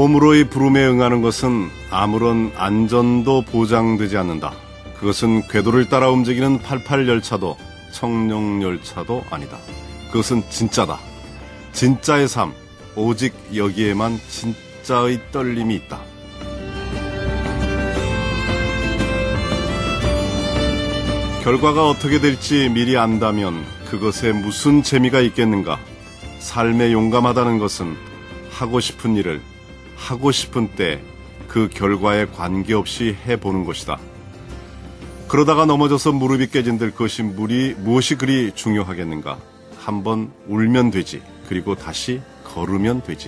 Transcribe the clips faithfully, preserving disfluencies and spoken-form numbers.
몸으로의 부름에 응하는 것은 아무런 안전도 보장되지 않는다. 그것은 궤도를 따라 움직이는 팔십팔 열차도 청룡 열차도 아니다. 그것은 진짜다. 진짜의 삶, 오직 여기에만 진짜의 떨림이 있다. 결과가 어떻게 될지 미리 안다면 그것에 무슨 재미가 있겠는가? 삶에 용감하다는 것은 하고 싶은 일을 하고 싶은 때 그 결과에 관계없이 해보는 것이다. 그러다가 넘어져서 무릎이 깨진들 그것이 무리, 무엇이 그리 중요하겠는가? 한번 울면 되지. 그리고 다시 걸으면 되지.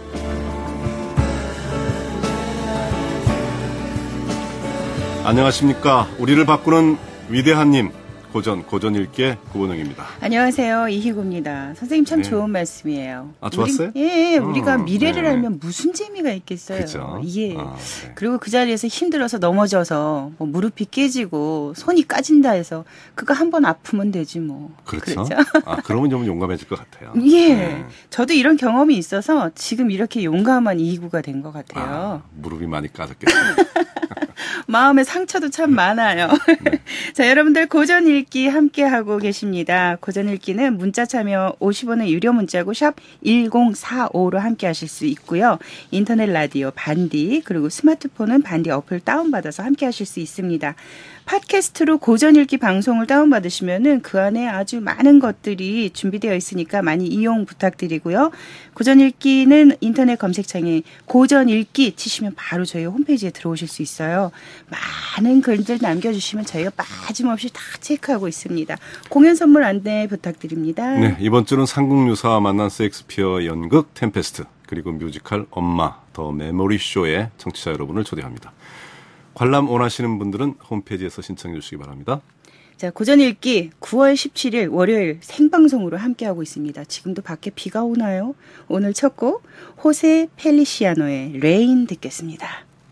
안녕하십니까. 우리를 바꾸는 위대한 님. 고전, 고전 읽기의 구본영입니다. 안녕하세요. 이희구입니다. 선생님 참 네. 좋은 말씀이에요. 아, 좋았어요? 우리, 예, 우리가 음, 미래를 네. 알면 무슨 재미가 있겠어요. 그렇죠. 예. 아, 네. 그리고 그 자리에서 힘들어서 넘어져서 뭐 무릎이 깨지고 손이 까진다 해서 그거 한 번 아프면 되지 뭐. 그렇죠. 그렇죠? 아, 그러면 좀 용감해질 것 같아요. 예. 네. 저도 이런 경험이 있어서 지금 이렇게 용감한 이희구가 된 것 같아요. 아, 무릎이 많이 까졌겠어요. 마음의 상처도 참 많아요. 네. 자, 여러분들 고전 읽기 함께 하고 계십니다. 고전 읽기는 문자 참여 오십 원의 유료 문자고 샵 일공사오로 함께 하실 수 있고요. 인터넷 라디오 반디 그리고 스마트폰은 반디 어플 다운받아서 함께 하실 수 있습니다. 팟캐스트로 고전 읽기 방송을 다운받으시면은 그 안에 아주 많은 것들이 준비되어 있으니까 많이 이용 부탁드리고요. 고전 읽기는 인터넷 검색창에 고전 읽기 치시면 바로 저희 홈페이지에 들어오실 수 있어요. 많은 글들 남겨주시면 저희가 빠짐없이 다 체크하고 있습니다. 공연 선물 안내 부탁드립니다. 네, 이번 주는 삼국유사와 만난 셰익스피어 연극 템페스트 그리고 뮤지컬 엄마 더 메모리 쇼에 청취자 여러분을 초대합니다. 관람 원하시는 분들은 홈페이지에서 신청해 주시기 바랍니다. 자, 고전 읽기 구월 십칠일 월요일 생방송으로 함께하고 있습니다. 지금도 밖에 비가 오나요? 오늘 첫 곡 호세 펠리시아노의 레인 듣겠습니다.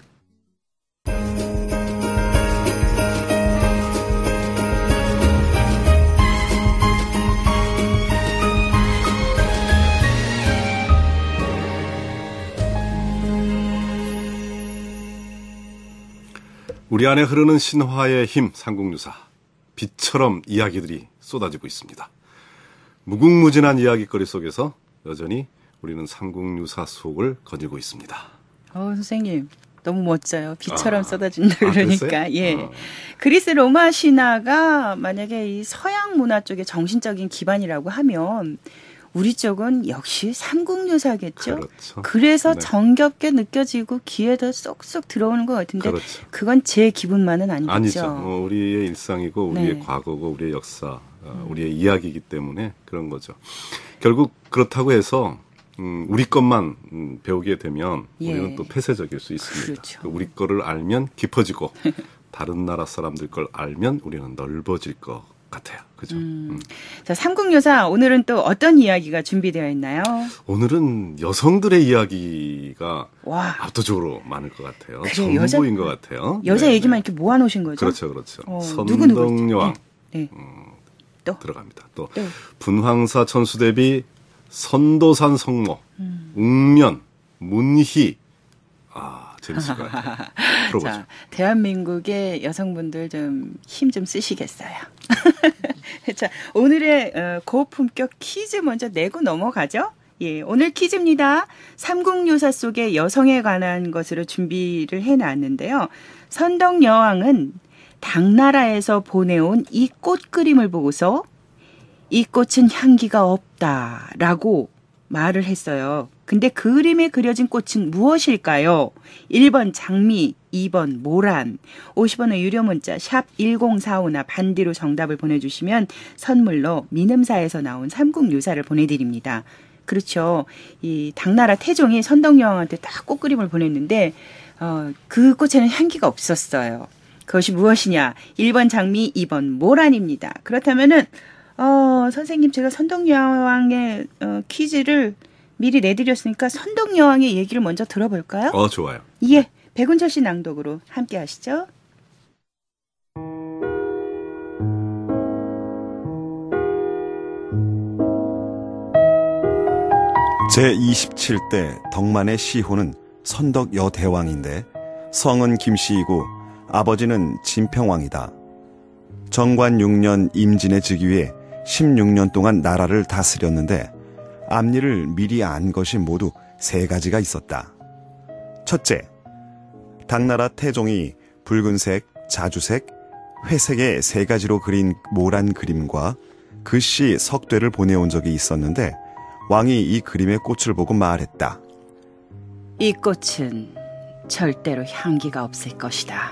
우리 안에 흐르는 신화의 힘 삼국유사. 빛처럼 이야기들이 쏟아지고 있습니다. 무궁무진한 이야기거리 속에서 여전히 우리는 삼국유사 속을 거닐고 있습니다. 어, 선생님. 너무 멋져요. 비처럼 아, 쏟아진다 그러니까. 아, 예. 어. 그리스 로마 신화가 만약에 이 서양 문화 쪽의 정신적인 기반이라고 하면 우리 쪽은 역시 삼국유사겠죠. 그렇죠. 그래서 네. 정겹게 느껴지고 귀에 더 쏙쏙 들어오는 것 같은데 그렇죠. 그건 제 기분만은 아니겠죠. 아니죠. 어, 우리의 일상이고 우리의 네. 과거고 우리의 역사, 어, 우리의 이야기이기 때문에 그런 거죠. 결국 그렇다고 해서 음, 우리 것만 음, 배우게 되면 예. 우리는 또 폐쇄적일 수 있습니다. 그렇죠. 우리 거를 알면 깊어지고 다른 나라 사람들 걸 알면 우리는 넓어질 것 같아요. 그죠? 음. 음. 자, 삼국유사 오늘은 또 어떤 이야기가 준비되어 있나요? 오늘은 여성들의 이야기가 와. 압도적으로 많을 것 같아요. 그래요, 여자- 전부인 것 같아요. 여자 네, 얘기만 네. 이렇게 모아놓으신 거죠? 그렇죠, 그렇죠. 어, 누구 누구 있죠? 선덕여왕 네. 네. 음, 또? 들어갑니다. 또 또. 분황사 천수대비 선도산 성모, 음. 웅면, 문희. 아, 재밌을 것 같아요. 들어보죠. 자, 대한민국의 여성분들 좀 힘 좀 쓰시겠어요. 자, 오늘의 어, 고품격 퀴즈 먼저 내고 넘어가죠. 예, 오늘 퀴즈입니다. 삼국유사 속의 여성에 관한 것으로 준비를 해놨는데요. 선덕여왕은 당나라에서 보내온 이 꽃 그림을 보고서 이 꽃은 향기가 없다라고 말을 했어요. 근데 그 그림에 그려진 꽃은 무엇일까요? 일 번 장미, 이 번 모란. 오십 원의 유료 문자 샵 일공사오나 반디로 정답을 보내주시면 선물로 민음사에서 나온 삼국유사를 보내드립니다. 그렇죠. 이 당나라 태종이 선덕여왕한테 딱 꽃그림을 보냈는데 어, 그 꽃에는 향기가 없었어요. 그것이 무엇이냐? 일 번 장미, 이 번 모란입니다. 그렇다면은 어, 선생님 제가 선덕여왕의 어, 퀴즈를 미리 내드렸으니까 선덕여왕의 얘기를 먼저 들어볼까요? 어, 좋아요. 예, 백운철 씨 낭독으로 함께 하시죠. 제이십칠 대 덕만의 시호는 선덕 여대왕인데 성은 김씨이고 아버지는 진평왕이다. 정관 육 년 임진의 즉위에 십육 년 동안 나라를 다스렸는데 앞일을 미리 안 것이 모두 세 가지가 있었다. 첫째, 당나라 태종이 붉은색, 자주색, 회색의 세 가지로 그린 모란 그림과 글씨 석대를 보내온 적이 있었는데 왕이 이 그림의 꽃을 보고 말했다. 이 꽃은 절대로 향기가 없을 것이다.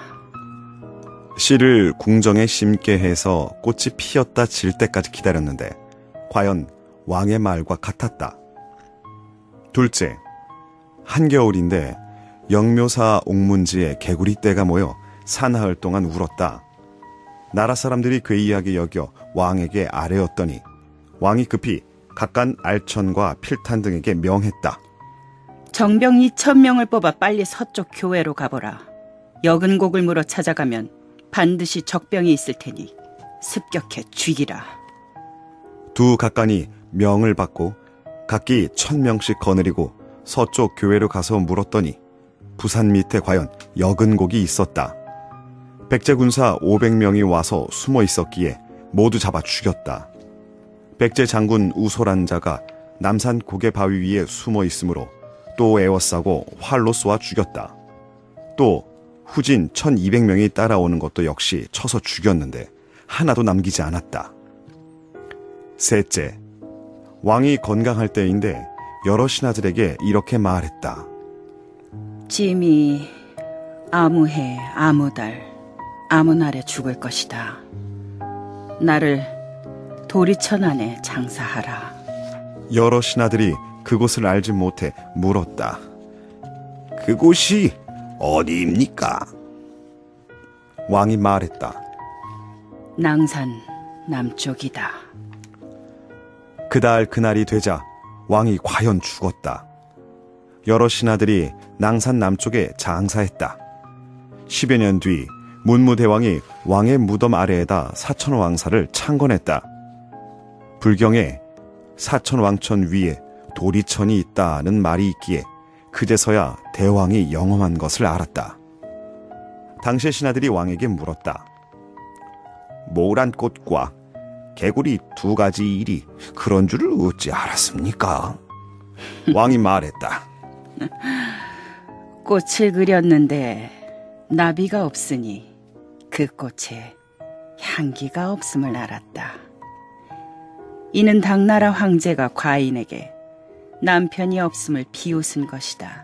씨를 궁정에 심게 해서 꽃이 피었다 질 때까지 기다렸는데 과연 왕의 말과 같았다. 둘째, 한겨울인데 영묘사 옥문지에 개구리 떼가 모여 사나흘 동안 울었다. 나라 사람들이 괴이하게 여겨 왕에게 아뢰었더니 왕이 급히 각간 알천과 필탄 등에게 명했다. 정병 이천 명을 뽑아 빨리 서쪽 교회로 가보라. 여근곡을 물어 찾아가면 반드시 적병이 있을 테니 습격해 죽이라. 두 각간이 명을 받고 각기 천 명씩 거느리고 서쪽 교회로 가서 물었더니 부산 밑에 과연 여근곡이 있었다. 백제군사 오백 명이 와서 숨어 있었기에 모두 잡아 죽였다. 백제 장군 우소란 자가 남산 고개 바위 위에 숨어 있으므로 또 에워싸고 활로 쏘아 죽였다. 또 후진 천이백 명이 따라오는 것도 역시 쳐서 죽였는데 하나도 남기지 않았다. 셋째, 왕이 건강할 때인데 여러 신하들에게 이렇게 말했다. 짐이 아무 해, 아무 달, 아무 날에 죽을 것이다. 나를 도리천 안에 장사하라. 여러 신하들이 그곳을 알지 못해 물었다. 그곳이 어디입니까? 왕이 말했다. 낭산 남쪽이다. 그달 그날이 되자 왕이 과연 죽었다. 여러 신하들이 낭산 남쪽에 장사했다. 십여 년 뒤 문무대왕이 왕의 무덤 아래에다 사천왕사를 창건했다. 불경에 사천왕천 위에 도리천이 있다는 말이 있기에 그제서야 대왕이 영험한 것을 알았다. 당시 신하들이 왕에게 물었다. 모란 꽃과 개구리 두 가지 일이 그런 줄을 어찌 알았습니까? 왕이 말했다. 꽃을 그렸는데 나비가 없으니 그 꽃에 향기가 없음을 알았다. 이는 당나라 황제가 과인에게 남편이 없음을 비웃은 것이다.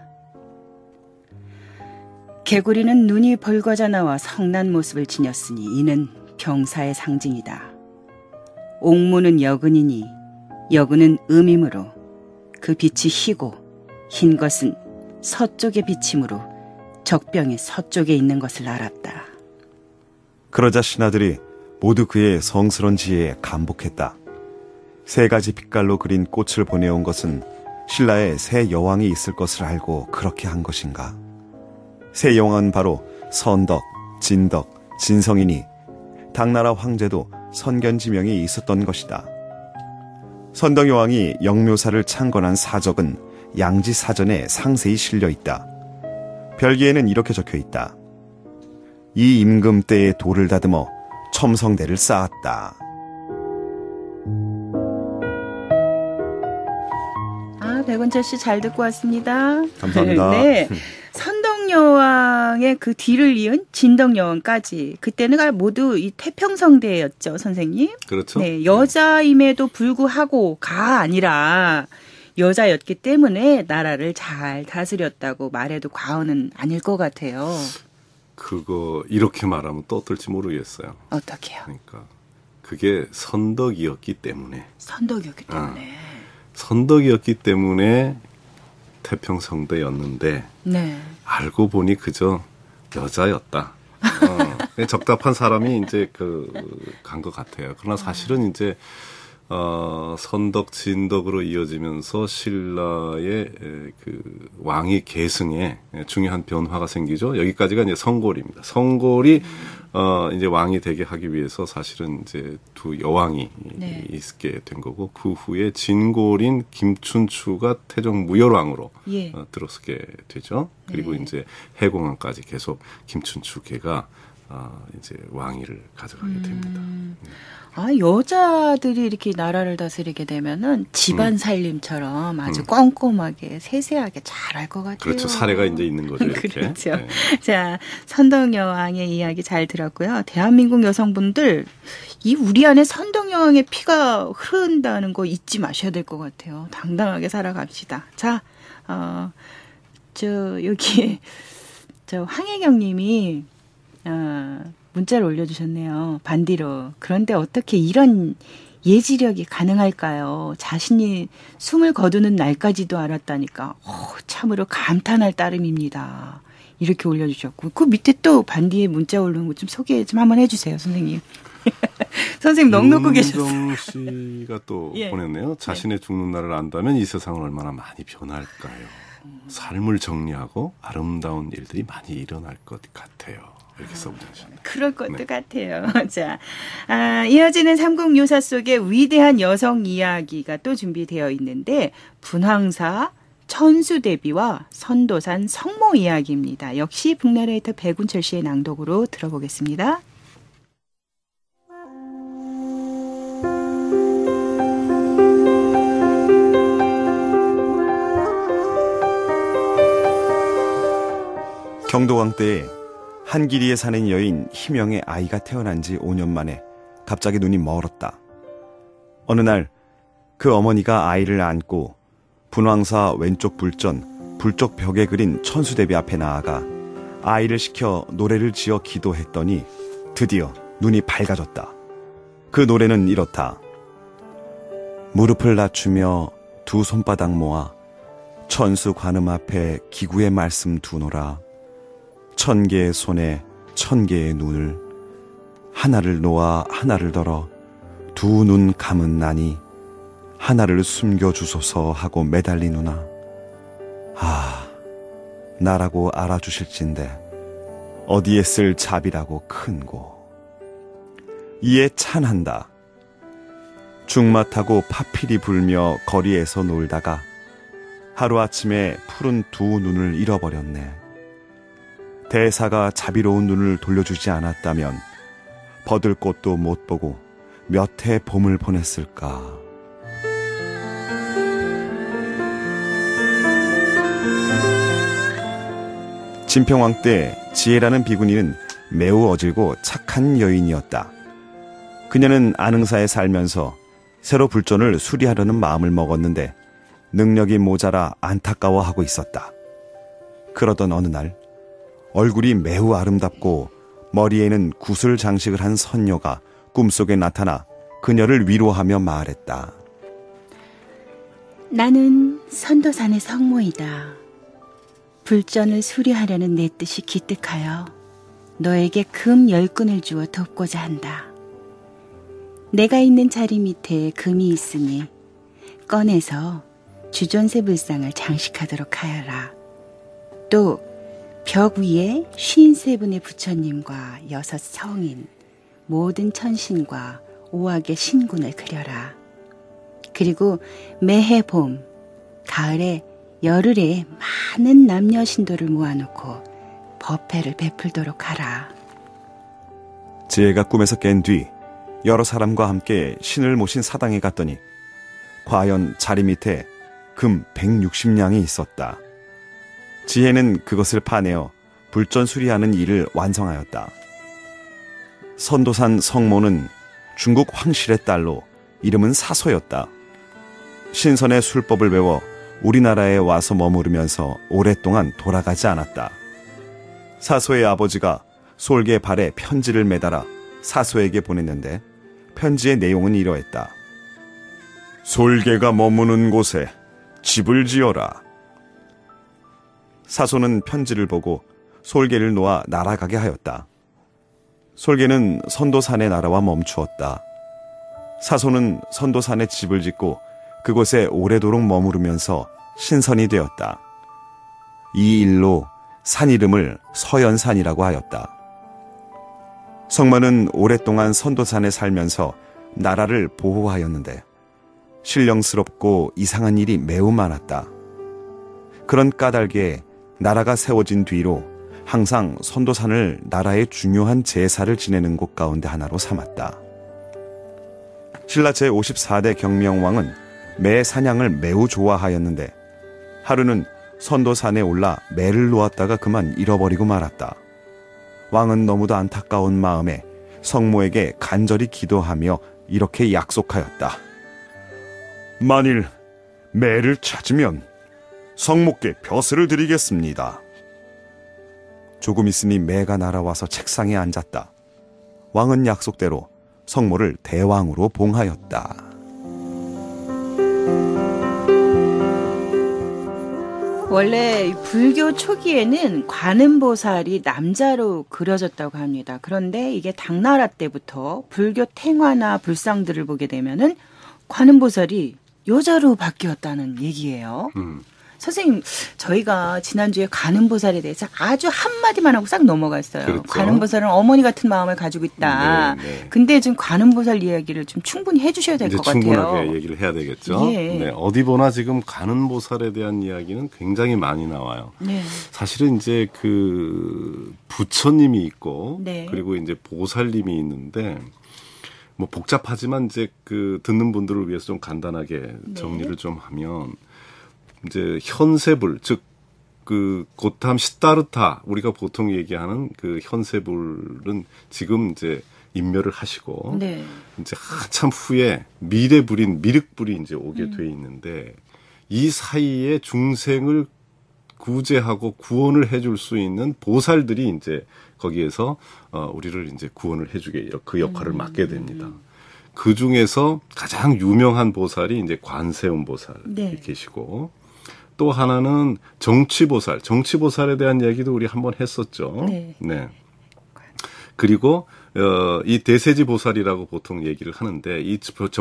개구리는 눈이 벌거져 나와 성난 모습을 지녔으니 이는 병사의 상징이다. 옥무는 여근이니 여근은 음이므로 그 빛이 희고 흰 것은 서쪽의 빛이므로 적병이 서쪽에 있는 것을 알았다. 그러자 신하들이 모두 그의 성스러운 지혜에 감복했다. 세 가지 빛깔로 그린 꽃을 보내온 것은 신라에 새 여왕이 있을 것을 알고 그렇게 한 것인가? 새 여왕은 바로 선덕, 진덕, 진성이니 당나라 황제도 선견지명이 있었던 것이다. 선덕 여왕이 영묘사를 창건한 사적은 양지사전에 상세히 실려 있다. 별기에는 이렇게 적혀 있다. 이 임금 때에 돌을 다듬어 첨성대를 쌓았다. 아, 백원철 씨 잘 듣고 왔습니다. 감사합니다. 네. 선덕여왕의 그 뒤를 이은 진덕여왕까지 그때는 모두 이 태평성대였죠, 선생님. 그렇죠. 네, 여자임에도 불구하고가 아니라 여자였기 때문에 나라를 잘 다스렸다고 말해도 과언은 아닐 것 같아요. 그거 이렇게 말하면 또 어떨지 모르겠어요. 어떻게요? 그러니까 그게 선덕이었기 때문에. 선덕이었기 때문에. 아, 선덕이었기 때문에 태평성대였는데 네. 알고 보니 그저 여자였다. 어, 적답한 사람이 이제 그 간 것 같아요. 그러나 사실은 이제 어, 선덕, 진덕으로 이어지면서 신라의 에, 그 왕위 계승에 중요한 변화가 생기죠. 여기까지가 이제 성골입니다. 성골이 어, 이제 왕이 되게 하기 위해서 사실은 이제 두 여왕이 네. 있게 된 거고, 그 후에 진골인 김춘추가 태종 무열왕으로 예. 어, 들어서게 되죠. 그리고 네. 이제 해공왕까지 계속 김춘추계가 어, 이제 왕위를 가져가게 됩니다. 음. 아, 여자들이 이렇게 나라를 다스리게 되면은 집안 음. 살림처럼 아주 음. 꼼꼼하게 세세하게 잘 할 것 같아요. 그렇죠. 사례가 이제 있는 거죠. 이렇게. 그렇죠. 네. 자, 선덕여왕의 이야기 잘 들었고요. 대한민국 여성분들, 이 우리 안에 선덕여왕의 피가 흐른다는 거 잊지 마셔야 될 것 같아요. 당당하게 살아갑시다. 자, 어, 저, 여기, 저, 황혜경 님이, 어, 문자를 올려주셨네요. 반디로. 그런데 어떻게 이런 예지력이 가능할까요? 자신이 숨을 거두는 날까지도 알았다니까. 오, 참으로 감탄할 따름입니다. 이렇게 올려주셨고, 그 밑에 또 반디에 문자 올라온 거 좀 소개 좀 한번 해주세요, 선생님. 선생님 넉넉고 계셨어요. 윤정 씨가 또 예. 보냈네요. 자신의 죽는 날을 안다면 이 세상은 얼마나 많이 변할까요? 삶을 정리하고 아름다운 일들이 많이 일어날 것 같아요. 이렇게 써보셨네요. 그럴 것도 네. 같아요. 자, 아, 이어지는 삼국유사 속의 위대한 여성 이야기가 또 준비되어 있는데 분황사 천수대비와 선도산 성모 이야기입니다. 역시 북나라이터 백운철 씨의 낭독으로 들어보겠습니다. 경도왕 때에 한길이에 사는 여인 희명의 아이가 태어난 지 오 년 만에 갑자기 눈이 멀었다. 어느 날 그 어머니가 아이를 안고 분황사 왼쪽 불전 불쪽 벽에 그린 천수대비 앞에 나아가 아이를 시켜 노래를 지어 기도했더니 드디어 눈이 밝아졌다. 그 노래는 이렇다. 무릎을 낮추며 두 손바닥 모아 천수 관음 앞에 기구의 말씀 두노라. 천 개의 손에 천 개의 눈을 하나를 놓아 하나를 덜어 두 눈 감은 나니 하나를 숨겨주소서 하고 매달리누나. 아, 나라고 알아주실진데 어디에 쓸 잡이라고 큰고. 이에 찬한다. 중마타고 파필이 불며 거리에서 놀다가 하루아침에 푸른 두 눈을 잃어버렸네. 대사가 자비로운 눈을 돌려주지 않았다면 버들 꽃도 못 보고 몇 해 봄을 보냈을까. 진평왕 때 지혜라는 비구니는 매우 어질고 착한 여인이었다. 그녀는 안흥사에 살면서 새로 불전을 수리하려는 마음을 먹었는데 능력이 모자라 안타까워하고 있었다. 그러던 어느 날 얼굴이 매우 아름답고 머리에는 구슬 장식을 한 선녀가 꿈속에 나타나 그녀를 위로하며 말했다. 나는 선도산의 성모이다. 불전을 수리하려는 내 뜻이 기특하여 너에게 금 열 끈을 주어 돕고자 한다. 내가 있는 자리 밑에 금이 있으니 꺼내서 주존새 불상을 장식하도록 하여라. 또 벽 위에 쉰세 분의 부처님과 여섯 성인, 모든 천신과 오악의 신군을 그려라. 그리고 매해 봄, 가을에 열흘에 많은 남녀 신도를 모아놓고 법회를 베풀도록 하라. 지혜가 꿈에서 깬 뒤 여러 사람과 함께 신을 모신 사당에 갔더니 과연 자리 밑에 금 백육십 냥이 있었다. 지혜는 그것을 파내어 불전 수리하는 일을 완성하였다. 선도산 성모는 중국 황실의 딸로 이름은 사소였다. 신선의 술법을 배워 우리나라에 와서 머무르면서 오랫동안 돌아가지 않았다. 사소의 아버지가 솔개 발에 편지를 매달아 사소에게 보냈는데 편지의 내용은 이러했다. 솔개가 머무는 곳에 집을 지어라. 사소는 편지를 보고 솔개를 놓아 날아가게 하였다. 솔개는 선도산에 날아와 멈추었다. 사손은 선도산에 집을 짓고 그곳에 오래도록 머무르면서 신선이 되었다. 이 일로 산 이름을 서연산이라고 하였다. 성만은 오랫동안 선도산에 살면서 나라를 보호하였는데 신령스럽고 이상한 일이 매우 많았다. 그런 까닭에 나라가 세워진 뒤로 항상 선도산을 나라의 중요한 제사를 지내는 곳 가운데 하나로 삼았다. 신라 제오십사 대 경명왕은 매 사냥을 매우 좋아하였는데 하루는 선도산에 올라 매를 놓았다가 그만 잃어버리고 말았다. 왕은 너무도 안타까운 마음에 성모에게 간절히 기도하며 이렇게 약속하였다. 만일 매를 찾으면 성모께 벼슬을 드리겠습니다. 조금 있으니 매가 날아와서 책상에 앉았다. 왕은 약속대로 성모를 대왕으로 봉하였다. 원래 불교 초기에는 관음보살이 남자로 그려졌다고 합니다. 그런데 이게 당나라 때부터 불교 탱화나 불상들을 보게 되면은 관음보살이 여자로 바뀌었다는 얘기예요. 음. 선생님, 저희가 지난주에 관음보살에 대해서 아주 한마디만 하고 싹 넘어갔어요. 그렇죠. 관음보살은 어머니 같은 마음을 가지고 있다. 네, 네. 근데 지금 관음보살 이야기를 좀 충분히 해 주셔야 될 것 같아요. 충분하게 얘기를 해야 되겠죠. 예. 네, 어디 보나 지금 관음보살에 대한 이야기는 굉장히 많이 나와요. 네. 사실은 이제 그 부처님이 있고 네. 그리고 이제 보살님이 있는데 뭐 복잡하지만 이제 그 듣는 분들을 위해서 좀 간단하게 정리를 네. 좀 하면 이제 현세불, 즉 그 고탐 시다르타 우리가 보통 얘기하는 그 현세불은 지금 이제 인멸을 하시고 네. 이제 한참 후에 미래불인 미륵불이 이제 오게 음. 돼 있는데 이 사이에 중생을 구제하고 구원을 해줄 수 있는 보살들이 이제 거기에서 어, 우리를 이제 구원을 해주게 그 역할을 음. 맡게 됩니다. 그 중에서 가장 유명한 보살이 이제 관세음 보살이 네. 계시고. 또 하나는 정치보살, 정치보살에 대한 얘기도 우리 한번 했었죠. 네. 네. 그리고 어, 이 대세지보살이라고 보통 얘기를 하는데 이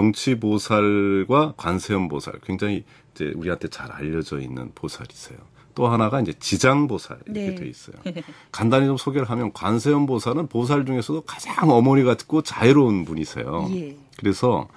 정치보살과 관세음보살 굉장히 이제 우리한테 잘 알려져 있는 보살이세요. 또 하나가 이제 지장보살 이렇게 네. 돼 있어요. 간단히 좀 소개를 하면 관세음보살은 보살 중에서도 가장 어머니 같고 자애로운 분이세요. 예. 그래서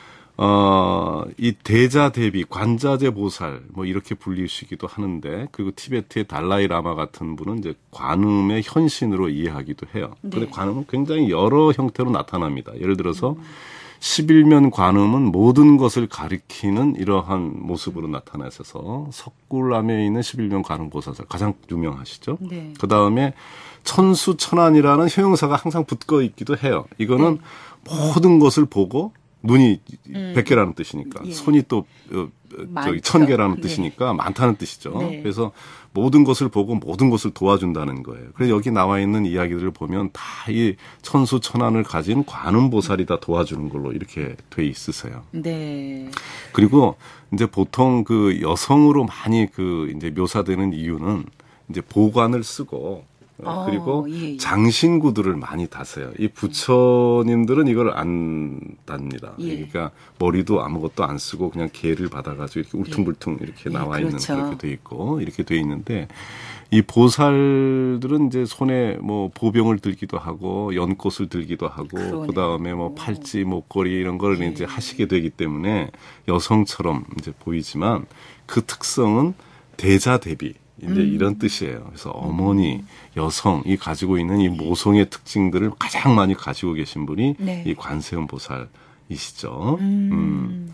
어, 이 대자대비, 관자재 보살, 뭐, 이렇게 불리시기도 하는데, 그리고 티베트의 달라이 라마 같은 분은 이제 관음의 현신으로 이해하기도 해요. 네. 근데 관음은 굉장히 여러 형태로 나타납니다. 예를 들어서, 음. 십일면 관음은 모든 것을 가리키는 이러한 모습으로 나타나 있어서, 석굴암에 있는 십일면 관음 보살사, 가장 유명하시죠? 네. 그 다음에, 천수천안이라는 효용사가 항상 붙어 있기도 해요. 이거는 네. 모든 것을 보고, 눈이 음. 백 개라는 뜻이니까 예. 손이 또 어, 저기 천 개라는 뜻이니까 네. 많다는 뜻이죠. 네. 그래서 모든 것을 보고 모든 것을 도와준다는 거예요. 그래서 여기 나와 있는 이야기들을 보면 다 이 천수천안을 가진 관음보살이 다 도와주는 걸로 이렇게 돼 있으세요. 네. 그리고 이제 보통 그 여성으로 많이 그 이제 묘사되는 이유는 이제 보관을 쓰고 어, 그리고 예, 예. 장신구들을 많이 다세요. 이 부처님들은 이걸 안 답니다. 예. 그러니까 머리도 아무것도 안 쓰고 그냥 개를 받아가지고 이렇게 울퉁불퉁 이렇게 예, 나와 있는 그렇죠. 그렇게 돼 있고 이렇게 돼 있는데 이 보살들은 이제 손에 뭐 보병을 들기도 하고 연꽃을 들기도 하고 그 다음에 뭐 팔찌, 목걸이 이런 걸 예. 이제 하시게 되기 때문에 여성처럼 이제 보이지만 그 특성은 대자대비. 이제 음. 이런 뜻이에요. 그래서 어머니, 여성이 가지고 있는 이 모성의 특징들을 가장 많이 가지고 계신 분이 네. 이 관세음 보살이시죠. 음. 음.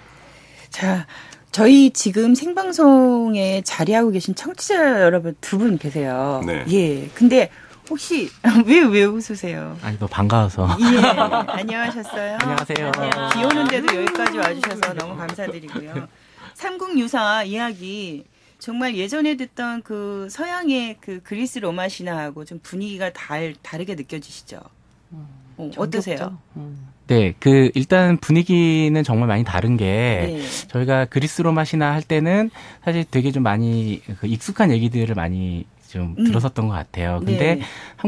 자, 저희 지금 생방송에 자리하고 계신 청취자 여러분 두 분 계세요. 네. 예. 근데 혹시 왜 왜 웃으세요? 아니, 너 반가워서. 예. 안녕하셨어요. 안녕하세요. 안녕. 비 오는데도 여기까지 와주셔서 너무 감사드리고요. 삼국유사 이야기. 정말 예전에 듣던 그 서양의 그 그리스 로마 신화하고 좀 분위기가 달, 다르게 느껴지시죠? 음, 어, 어떠세요? 음. 네, 그 일단 분위기는 정말 많이 다른 게 네. 저희가 그리스 로마 신화 할 때는 사실 되게 좀 많이 그 익숙한 얘기들을 많이 좀 음. 들었었던 것 같아요. 근데 네.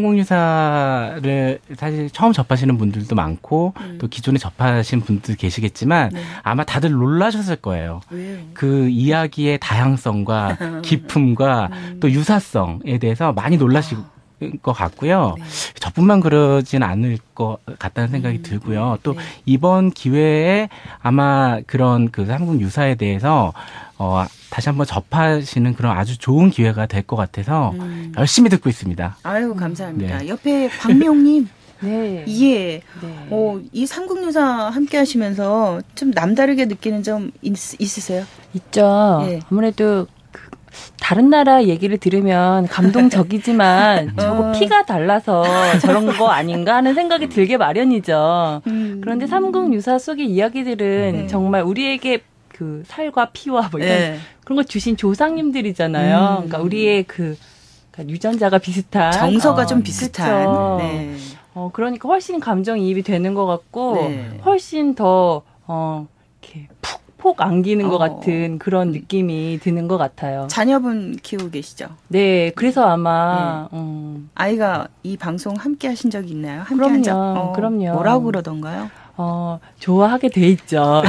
삼국유사를 사실 처음 접하시는 분들도 많고 음. 또 기존에 접하신 분들 계시겠지만 네. 아마 다들 놀라셨을 거예요. 왜요? 그 이야기의 다양성과 기품과 음. 또 유사성에 대해서 많이 놀라실 것 같고요. 네. 저뿐만 그러진 않을 것 같다는 생각이 음. 들고요. 또 네. 이번 기회에 아마 그런 그 삼국 유사에 대해서 어, 다시 한번 접하시는 그런 아주 좋은 기회가 될 것 같아서 음. 열심히 듣고 있습니다. 아유, 감사합니다. 네. 옆에 광명님. 네. 예. 네. 어, 이 삼국유사 함께 하시면서 좀 남다르게 느끼는 점 있, 있으세요? 있죠. 예. 아무래도 그 다른 나라 얘기를 들으면 감동적이지만 저거 어. 피가 달라서 저런 거 아닌가 하는 생각이 들게 마련이죠. 음. 그런데 삼국유사 속의 이야기들은 네. 정말 우리에게 그 살과 피와 뭐 이런 네. 그런 걸 주신 조상님들이잖아요. 음. 그러니까 우리의 그 그러니까 유전자가 비슷한 정서가 어, 좀 비슷한. 그쵸. 네. 어, 그러니까 훨씬 감정이입이 되는 것 같고, 네. 훨씬 더, 어, 이렇게 푹푹 안기는 것 어. 같은 그런 느낌이 드는 것 같아요. 자녀분 키우고 계시죠? 네, 그래서 아마, 음, 아이가 이 방송 함께 하신 적이 있나요? 함께 그럼요, 한 적? 어, 그럼요. 뭐라고 그러던가요? 어, 좋아하게 돼 있죠.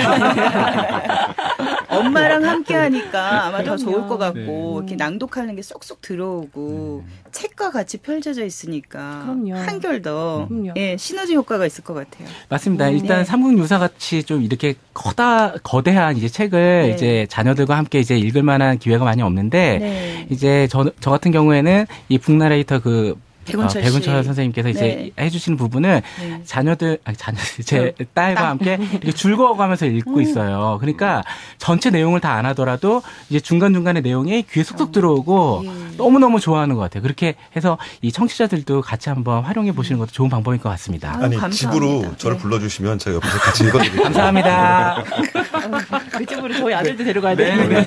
엄마랑 함께 하니까 아마 더 그럼요. 좋을 것 같고, 네. 이렇게 낭독하는 게 쏙쏙 들어오고, 책과 같이 펼쳐져 있으니까, 그럼요. 한결 더, 그럼요. 예, 시너지 효과가 있을 것 같아요. 맞습니다. 음, 일단 네. 삼국유사 같이 좀 이렇게 커다 거대한 이제 책을 네. 이제 자녀들과 함께 이제 읽을 만한 기회가 많이 없는데 네. 이제 저, 저 같은 경우에는 이 북나레이터 그 백운철 어, 백운철 씨. 선생님께서 이제 네. 해주시는 부분을 네. 자녀들, 아니 자녀, 제 저, 딸과 딸. 함께 이렇게 즐거워가면서 읽고 있어요. 그러니까 전체 내용을 다 안 하더라도 이제 중간중간의 내용이 귀에 쏙쏙 들어오고 예. 너무너무 좋아하는 것 같아요. 그렇게 해서 이 청취자들도 같이 한번 활용해 보시는 것도 좋은 방법일 것 같습니다. 아유, 아니 감사합니다. 집으로 저를 네. 불러주시면 제가 옆에서 같이 읽어드릴게요. 감사합니다. 그 집으로 저희 아들도 데려가야 되는데.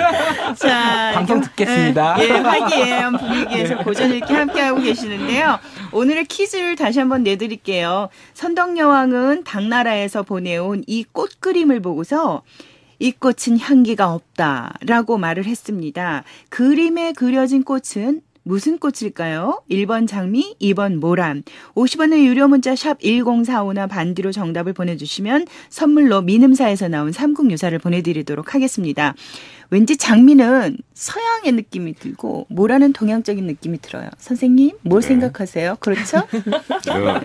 자, 방송 이렇게, 듣겠습니다. 예, 예, 화기애애한 분위기에서 고전 읽기 함께하고 계시는데요. 오늘의 퀴즈를 다시 한번 내드릴게요. 선덕여왕은 당나라에서 보내온 이 꽃 그림을 보고서 이 꽃은 향기가 없다라고 말을 했습니다. 그림에 그려진 꽃은 무슨 꽃일까요? 일 번 장미, 이 번 모람. 오십 원의 유료 문자 샵 일공사오나 반디로 정답을 보내주시면 선물로 민음사에서 나온 삼국유사를 보내드리도록 하겠습니다. 왠지 장미는 서양의 느낌이 들고 모라는 동양적인 느낌이 들어요. 선생님, 뭘 네. 생각하세요? 그렇죠? 제가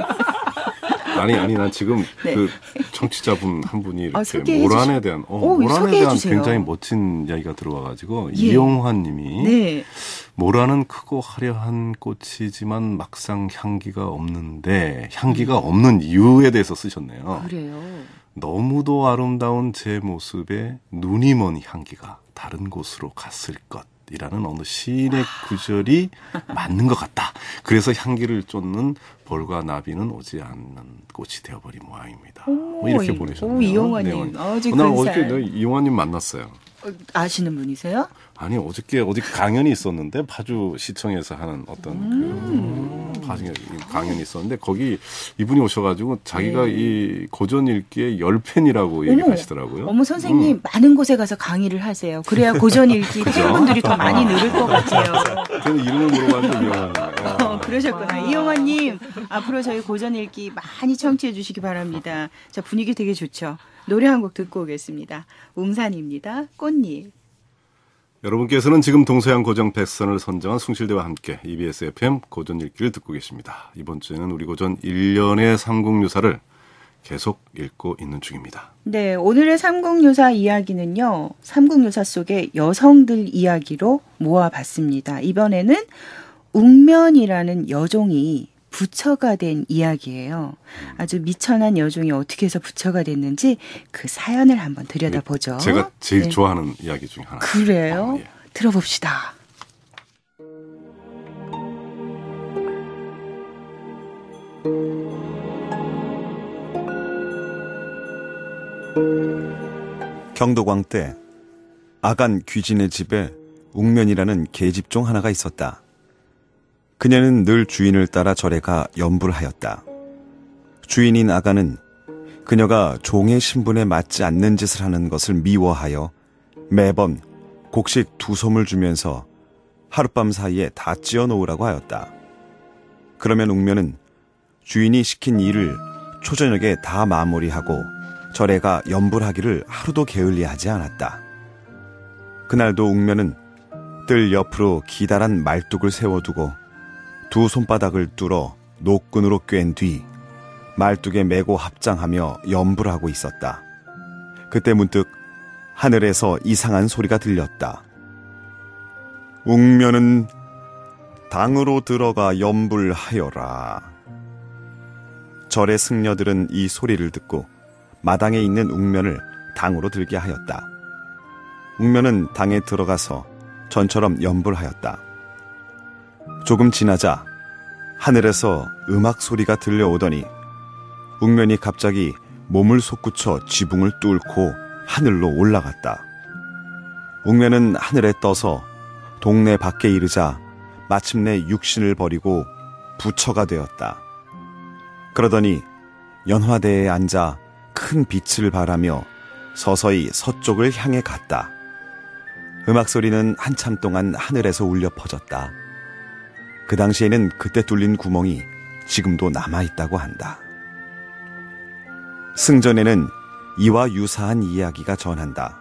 아니 아니 난 지금 네. 그 청취자분 한 분이 이렇게 아, 소개해 모란에 주시- 대한 어, 오, 모란에 소개해 대한 주세요. 굉장히 멋진 이야기가 들어와가지고 예. 이영환님이 네. 모란은 크고 화려한 꽃이지만 막상 향기가 없는데 향기가 없는 이유에 대해서 쓰셨네요. 그래요. 너무도 아름다운 제 모습에 눈이 먼 향기가 다른 곳으로 갔을 것이라는 어느 시인의 구절이 맞는 것 같다. 그래서 향기를 쫓는 벌과 나비는 오지 않는 꽃이 되어버린 모양입니다. 뭐 이렇게 보내셨네요. 오, 이용환님. 네. 아주 나 근사한. 어저께 너 이용환님 만났어요. 어, 아시는 분이세요? 아니 어저께 어디 강연이 있었는데 파주 시청에서 하는 어떤 음. 그 파주 강연이 있었는데 거기 이분이 오셔가지고 자기가 네. 이 고전 읽기의 열팬이라고 얘기하시더라고요. 어머 선생님 음. 많은 곳에 가서 강의를 하세요. 그래야 고전 읽기 팬분들이 더 많이 늘을 것 같아요. 저는 이름을 물어봤는데 이용환님. 어, 그러셨구나. 이용환님 앞으로 저희 고전 읽기 많이 청취해 주시기 바랍니다. 자, 분위기 되게 좋죠. 노래 한 곡 듣고 오겠습니다. 웅산입니다. 꽃잎. 여러분께서는 지금 동서양 고전 백선을 선정한 숭실대와 함께 이비에스 에프엠 고전 읽기를 듣고 계십니다. 이번 주에는 우리 고전 일 년의 삼국유사를 계속 읽고 있는 중입니다. 네, 오늘의 삼국유사 이야기는요. 삼국유사 속의 여성들 이야기로 모아봤습니다. 이번에는 웅면이라는 여종이 부처가 된 이야기예요. 아주 미천한 여종이 어떻게 해서 부처가 됐는지 그 사연을 한번 들여다보죠. 제가 제일 네. 좋아하는 이야기 중에 하나. 그래요? 어, 예. 들어봅시다. 경도광 때 아간 귀진의 집에 웅면이라는 계집종 하나가 있었다. 그녀는 늘 주인을 따라 절에 가 염불 하였다. 주인인 아간은 그녀가 종의 신분에 맞지 않는 짓을 하는 것을 미워하여 매번 곡식 두 솜을 주면서 하룻밤 사이에 다 찌어 놓으라고 하였다. 그러면 웅면은 주인이 시킨 일을 초저녁에 다 마무리하고 절에가 염불하기를 하루도 게을리하지 않았다. 그날도 웅면은 뜰 옆으로 기다란 말뚝을 세워두고 두 손바닥을 뚫어 노끈으로 꿰은 뒤 말뚝에 메고 합장하며 염불하고 있었다. 그때 문득 하늘에서 이상한 소리가 들렸다. 웅면은 당으로 들어가 염불하여라. 절의 승려들은 이 소리를 듣고 마당에 있는 웅면을 당으로 들게 하였다. 웅면은 당에 들어가서 전처럼 염불하였다. 조금 지나자 하늘에서 음악 소리가 들려오더니 웅면이 갑자기 몸을 솟구쳐 지붕을 뚫고 하늘로 올라갔다. 웅면은 하늘에 떠서 동네 밖에 이르자 마침내 육신을 버리고 부처가 되었다. 그러더니 연화대에 앉아 큰 빛을 발하며 서서히 서쪽을 향해 갔다. 음악소리는 한참 동안 하늘에서 울려 퍼졌다. 그 당시에는 그때 뚫린 구멍이 지금도 남아있다고 한다. 승전에는 이와 유사한 이야기가 전한다.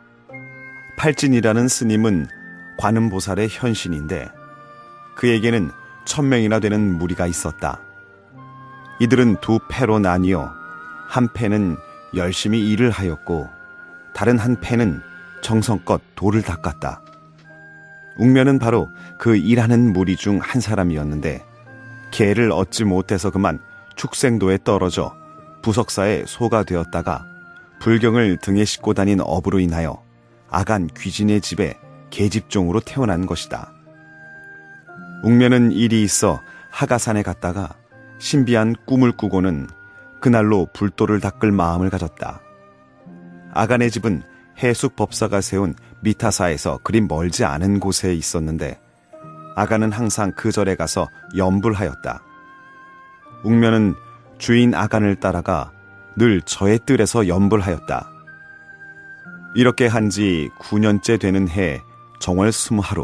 팔진이라는 스님은 관음보살의 현신인데 그에게는 천명이나 되는 무리가 있었다. 이들은 두 패로 나뉘어 한 패는 열심히 일을 하였고 다른 한 패는 정성껏 돌을 닦았다. 웅면은 바로 그 일하는 무리 중 한 사람이었는데 개를 얻지 못해서 그만 축생도에 떨어져 부석사에 소가 되었다가 불경을 등에 싣고 다닌 업으로 인하여 아간 귀진의 집에 계집종으로 태어난 것이다. 웅면은 일이 있어 하가산에 갔다가 신비한 꿈을 꾸고는 그날로 불도를 닦을 마음을 가졌다. 아간의 집은 해숙 법사가 세운 미타사에서 그리 멀지 않은 곳에 있었는데 아간은 항상 그 절에 가서 염불하였다. 웅면은 주인 아간을 따라가 늘 저의 뜰에서 염불하였다. 이렇게 한 지 구 년째 되는 해 정월 스무하루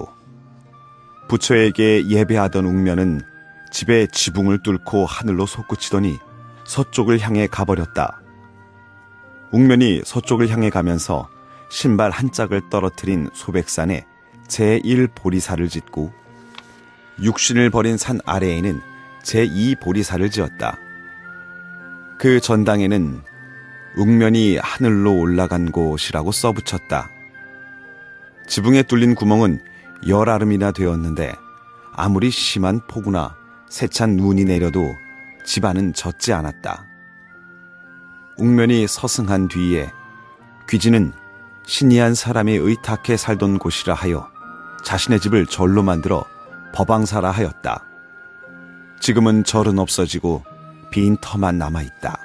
부처에게 예배하던 웅면은 집에 지붕을 뚫고 하늘로 솟구치더니 서쪽을 향해 가버렸다. 웅면이 서쪽을 향해 가면서 신발 한 짝을 떨어뜨린 소백산에 제일 보리사를 짓고 육신을 버린 산 아래에는 제이 보리사를 지었다. 그 전당에는 웅면이 하늘로 올라간 곳이라고 써붙였다. 지붕에 뚫린 구멍은 열 아름이나 되었는데 아무리 심한 폭우나 세찬 눈이 내려도 집안은 젖지 않았다. 웅면이 서승한 뒤에 귀진은 신이한 사람이 의탁해 살던 곳이라 하여 자신의 집을 절로 만들어 법왕사라 하였다. 지금은 절은 없어지고 빈 터만 남아있다.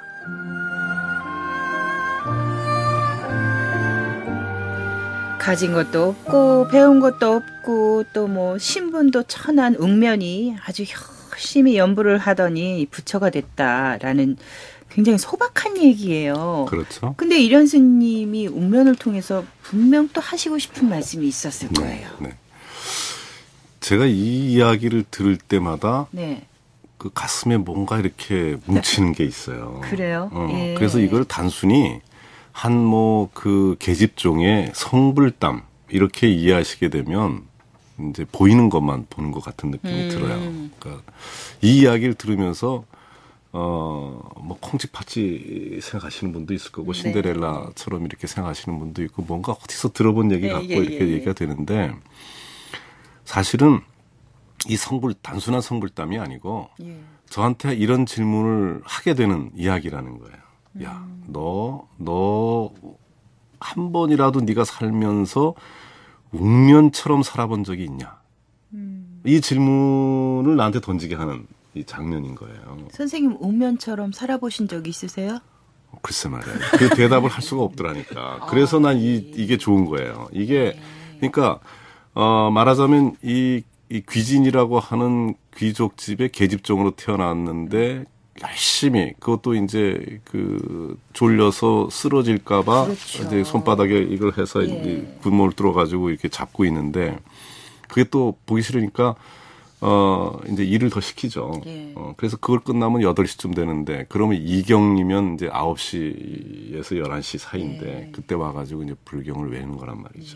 가진 것도 없고 배운 것도 없고 또 뭐 신분도 천한 웅면이 아주 열심히 연불을 하더니 부처가 됐다라는 굉장히 소박한 얘기예요. 그렇죠. 근데 이런 스님이 웅면을 통해서 분명 또 하시고 싶은 말씀이 있었을 거예요. 네, 네. 제가 이 이야기를 들을 때마다 네. 그 가슴에 뭔가 이렇게 뭉치는 게 있어요. 그래요? 어, 예. 그래서 이걸 단순히 한 뭐 그 계집종의 성불담 이렇게 이해하시게 되면 이제 보이는 것만 보는 것 같은 느낌이 음. 들어요. 그러니까 이 이야기를 들으면서 어 뭐 콩쥐팥쥐 생각하시는 분도 있을 거고 네. 신데렐라처럼 이렇게 생각하시는 분도 있고 뭔가 어디서 들어본 얘기 예, 같고 예, 이렇게 예, 예. 얘기가 되는데 사실은 이 성불 단순한 성불담이 아니고 예. 저한테 이런 질문을 하게 되는 이야기라는 거예요. 야, 너, 너, 한 번이라도 네가 살면서 웅면처럼 살아본 적이 있냐? 음. 이 질문을 나한테 던지게 하는 이 장면인 거예요. 선생님 웅면처럼 살아보신 적 있으세요? 글쎄 말이야. 그 대답을 할 수가 없더라니까. 그래서 난 이, 이게 좋은 거예요. 이게, 그러니까, 어, 말하자면 이, 이 귀진이라고 하는 귀족 집에 계집종으로 태어났는데 열심히 그것도 이제 그 졸려서 쓰러질까봐 그렇죠. 이제 손바닥에 이걸 해서 예. 이제 구멍을 뚫어가지고 이렇게 잡고 있는데 그게 또 보기 싫으니까 어 이제 일을 더 시키죠. 예. 어 그래서 그걸 끝나면 여덟 시쯤 되는데 그러면 이경이면 이제 아홉 시에서 열한 시 사이인데 예. 그때 와가지고 이제 불경을 외우는 거란 말이죠.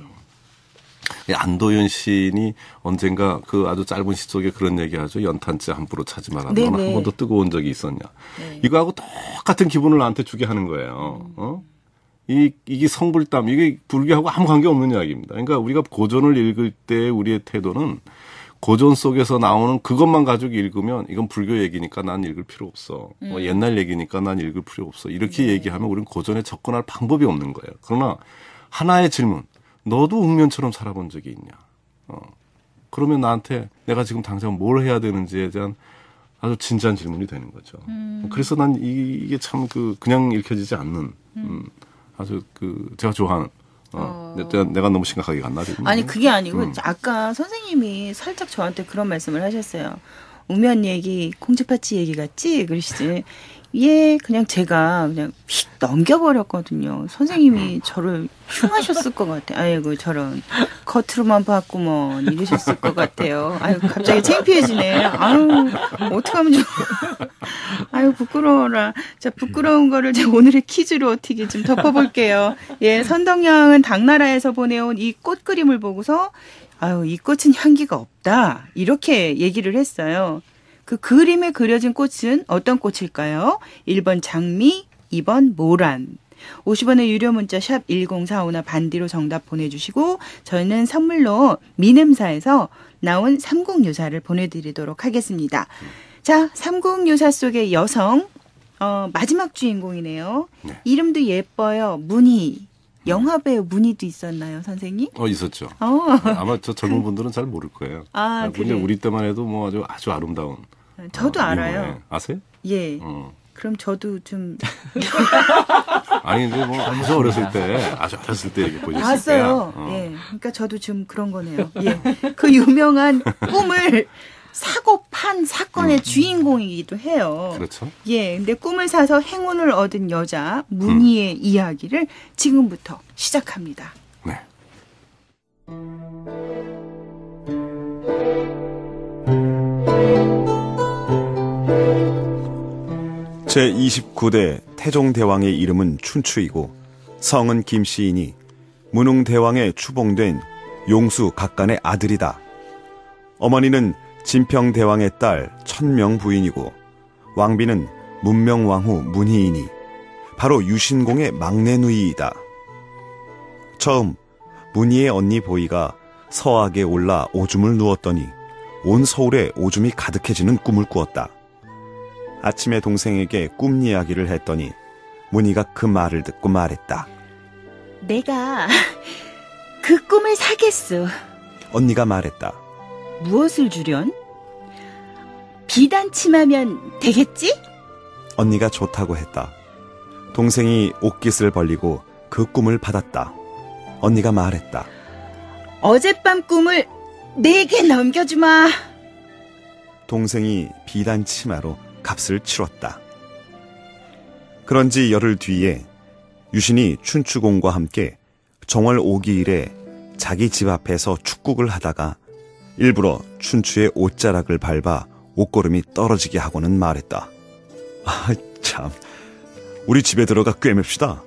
예. 안도현 시인이 언젠가 그 아주 짧은 시 속에 그런 얘기하죠. 연탄재 함부로 차지 마라. 네네. 너는 한 번도 뜨거운 적이 있었냐. 네. 이거하고 똑같은 기분을 나한테 주게 하는 거예요. 음. 어? 이, 이게 성불담, 이게 불교하고 아무 관계 없는 이야기입니다. 그러니까 우리가 고전을 읽을 때 우리의 태도는 고전 속에서 나오는 그것만 가지고 읽으면 이건 불교 얘기니까 난 읽을 필요 없어. 음. 뭐 옛날 얘기니까 난 읽을 필요 없어. 이렇게 네. 얘기하면 우리는 고전에 접근할 방법이 없는 거예요. 그러나 하나의 질문, 너도 웅면처럼 살아본 적이 있냐? 어. 그러면 나한테 내가 지금 당장 뭘 해야 되는지에 대한 아주 진지한 질문이 되는 거죠. 음. 그래서 난 이, 이게 참 그 그냥 읽혀지지 않는 음. 아주 그 제가 좋아하는 어, 어. 내가, 내가 너무 심각하게 갔나? 아니 그게 아니고 음. 아까 선생님이 살짝 저한테 그런 말씀을 하셨어요. 우면 얘기, 콩쥐팥쥐 얘기 같지? 그러시지. 예, 그냥 제가 그냥 휙 넘겨버렸거든요. 선생님이 저를 흉하셨을 것 같아요. 아이고 저런 겉으로만 봤구먼 이러셨을 것 같아요. 아유 갑자기 창피해지네. 아유 어떡하면 좋아. 아유 부끄러워라. 자 부끄러운 거를 제가 오늘의 퀴즈로 어떻게 좀 덮어볼게요. 예, 선덕여왕은 당나라에서 보내온 이 꽃 그림을 보고서 아유 이 꽃은 향기가 없다 이렇게 얘기를 했어요. 그 그림에 그려진 꽃은 어떤 꽃일까요? 일 번 장미, 이 번 모란. 오십 원의 유료 문자 샵 일공사오나 반디로 정답 보내주시고 저희는 선물로 미냄사에서 나온 삼국유사를 보내드리도록 하겠습니다. 자, 삼국유사 속의 여성 어, 마지막 주인공이네요. 네. 이름도 예뻐요. 문희. 영화배우 문희도 있었나요, 선생님? 어 있었죠. 어. 아마 저 젊은 분들은 잘 모를 거예요. 아, 근데 그래. 우리 때만 해도 뭐 아주 아주 아름다운. 저도 어, 알아요. 유머에. 아세요? 예. 어. 그럼 저도 좀 아니 근데 뭐 아주 어렸을 때 아주 어렸을 때 얘기 보셨을 봤어요. 거야. 어. 예. 그러니까 저도 좀 그런 거네요. 예. 그 유명한 꿈을 사고 판 사건의 음. 주인공이기도 해요. 그렇죠. 예. 근데 꿈을 사서 행운을 얻은 여자 문희의 음. 이야기를 지금부터 시작합니다. 네. 제이십구 대 태종대왕의 이름은 춘추이고 성은 김씨이니 문웅대왕의 추봉된 용수 각간의 아들이다. 어머니는 진평대왕의 딸 천명 부인이고 왕비는 문명왕후 문희이니 바로 유신공의 막내 누이이다. 처음 문희의 언니 보이가 서악에 올라 오줌을 누웠더니 온 서울에 오줌이 가득해지는 꿈을 꾸었다. 아침에 동생에게 꿈 이야기를 했더니 문희가 그 말을 듣고 말했다. 내가 그 꿈을 사겠소. 언니가 말했다. 무엇을 주련? 비단침하면 되겠지? 언니가 좋다고 했다. 동생이 옷깃을 벌리고 그 꿈을 받았다. 언니가 말했다. 어젯밤 꿈을 내게 넘겨주마. 동생이 비단 치마로 값을 치렀다. 그런지 열흘 뒤에 유신이 춘추공과 함께 정월 오기일에 자기 집 앞에서 축국을 하다가 일부러 춘추의 옷자락을 밟아 옷걸음이 떨어지게 하고는 말했다. 아, 참. 우리 집에 들어가 꿰맵시다.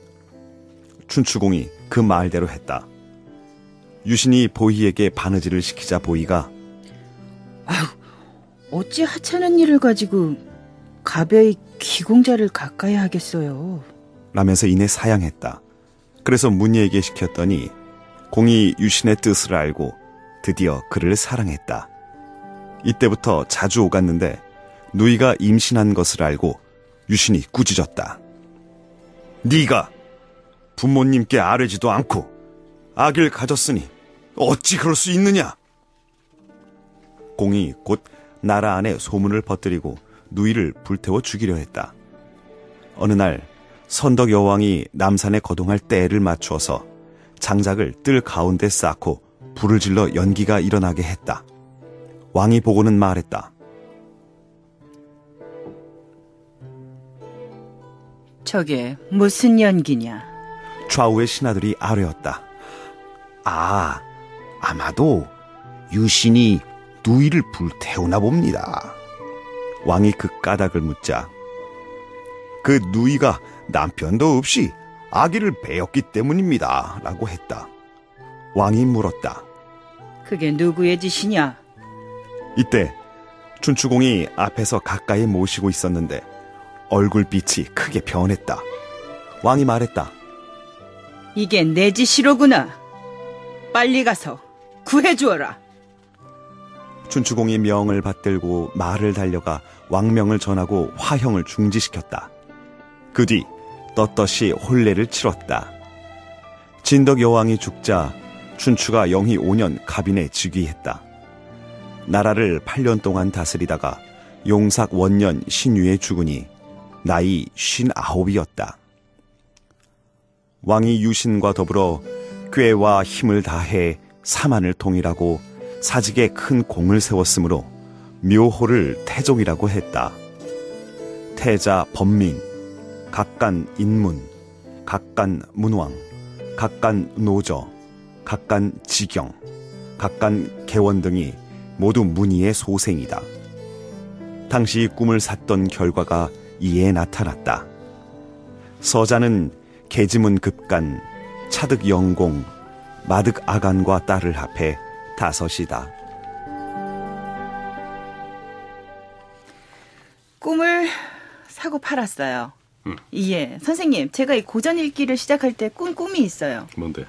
춘추공이 그 말대로 했다. 유신이 보희에게 바느질을 시키자 보희가 아유, 어찌 하찮은 일을 가지고 가벼이 귀공자를 가까이 하겠어요. 라면서 이내 사양했다. 그래서 문희에게 시켰더니 공이 유신의 뜻을 알고 드디어 그를 사랑했다. 이때부터 자주 오갔는데 누이가 임신한 것을 알고 유신이 꾸짖었다. 네가 부모님께 아뢰지도 않고 아기를 가졌으니 어찌 그럴 수 있느냐? 공이 곧 나라 안에 소문을 퍼뜨리고 누이를 불태워 죽이려 했다. 어느 날 선덕 여왕이 남산에 거동할 때를 맞추어서 장작을 뜰 가운데 쌓고 불을 질러 연기가 일어나게 했다. 왕이 보고는 말했다. 저게 무슨 연기냐? 좌우의 신하들이 아뢰었다. 아, 아마도 유신이 누이를 불태우나 봅니다. 왕이 그 까닭을 묻자 그 누이가 남편도 없이 아기를 배었기 때문입니다. 라고 했다. 왕이 물었다. 그게 누구의 짓이냐? 이때 춘추공이 앞에서 가까이 모시고 있었는데 얼굴빛이 크게 변했다. 왕이 말했다. 이게 내 짓이로구나. 빨리 가서 구해주어라. 춘추공이 명을 받들고 말을 달려가 왕명을 전하고 화형을 중지시켰다. 그 뒤 떳떳이 혼례를 치렀다. 진덕 여왕이 죽자 춘추가 영희 오 년 갑인에 즉위했다. 나라를 팔 년 동안 다스리다가 용삭 원년 신유에 죽으니 나이 쉰아홉이었다. 왕이 유신과 더불어 꾀와 힘을 다해 사만을 통일하고 사직에 큰 공을 세웠으므로 묘호를 태종이라고 했다. 태자 범민, 각간 인문, 각간 문왕, 각간 노저, 각간 지경, 각간 개원 등이 모두 문희의 소생이다. 당시 꿈을 샀던 결과가 이에 나타났다. 서자는 계지문 급간, 차득 영공, 마득 아간과 딸을 합해 다섯이다. 꿈을 사고 팔았어요. 음. 예, 선생님, 제가 이 고전 읽기를 시작할 때 꾼 꿈이 있어요. 뭔데?